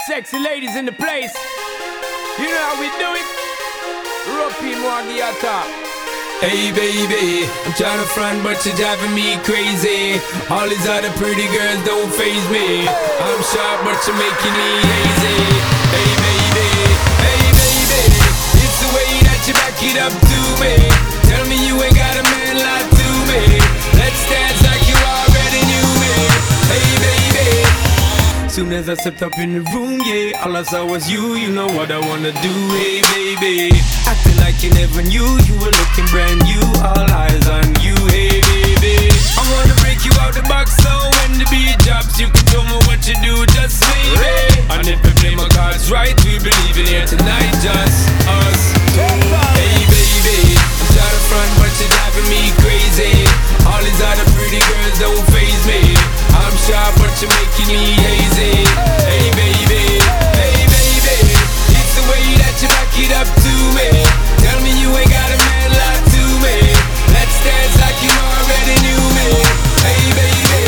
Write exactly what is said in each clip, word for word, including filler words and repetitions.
Sexy ladies in the place. You know how we do it. Ruppy Morgiata. Hey baby, I'm tryna front but you're driving me crazy. All these other pretty girls don't faze me. I'm sharp but you're making me hazy. Hey baby, hey baby, it's the way that you back it up to me. Tell me you ain't got a man like to me. Let's dance like you already knew me. Hey baby. Soon as I stepped up in the room, yeah, all I saw was you, you know what I wanna do, hey baby. Acting like you never knew, you were looking brand new, all eyes on you, hey baby. I wanna break you out the box, so when the beat drops, you can tell me what you do, just maybe. And if we play my cards right, we believe in here tonight, just us. Hey baby, I'm trying to front, but you're driving me crazy. All these other pretty girls don't faze me. I'm sharp, but you're making me hazy. Hey baby, hey baby, it's the way that you back it up to me. Tell me you ain't got a man like to me. Let's dance like you already knew me. Hey baby,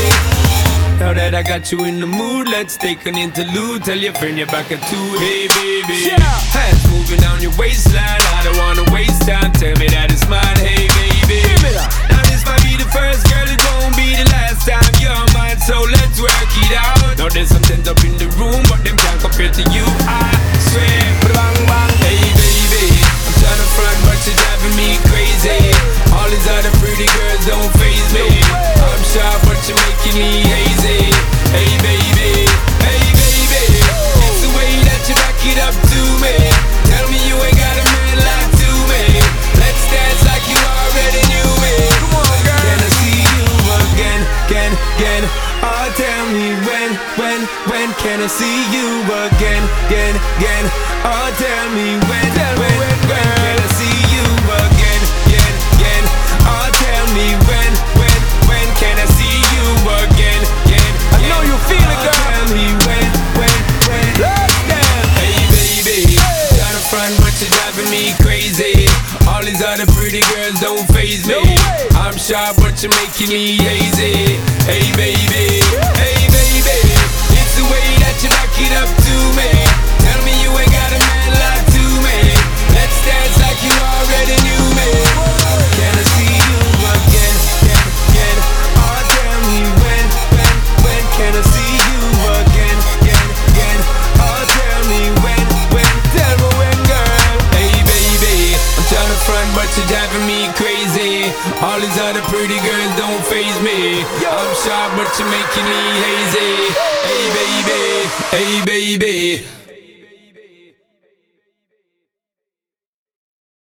now that I got you in the mood, let's take an interlude. Tell your friend you're back at two. Hey baby, hands moving down your waistline. I don't wanna waste time. Tell me that it's mine. Hey baby, now this might be the first, girl, it won't be the last time you're mine. So let's work it out. Now there's some things up in the room, but them can't compare to you, I swear. Bang bang. Hey baby, I'm tryna front, but you're driving me crazy. All these other pretty girls don't faze me. I'm sharp, but you're making me hazy. Hey baby, hey baby, it's the way that you back it up to me. Tell me you ain't got a man like to me. Let's dance like you already knew me. Come on, girl. Can I see you again, again, again? Oh, tell me when, when, when can I see you again, again, again? Oh, tell me when, when, when can I see you again, again, again? Oh, tell me when, when, when can I see you again, again? I know you feel it, girl. Tell me when, when, when. Hey baby, tryna front but you're driving me crazy. All these other pretty girls don't faze me. I'm sharp but you're making me hazy. Hey baby, hey baby, it's the way that you back it up to me. Tell me you ain't got a man like to me. Let's dance like you already knew me. Can I see you again, again, again? Oh, tell me when, when, when can I see you again, again, again? Oh, tell me when, when, tell me when, girl. Hey baby, I'm tryna front but you're driving me crazy. All these other pretty girls don't faze me. I'm sharp but you're making me hazy. Hey baby, hey baby.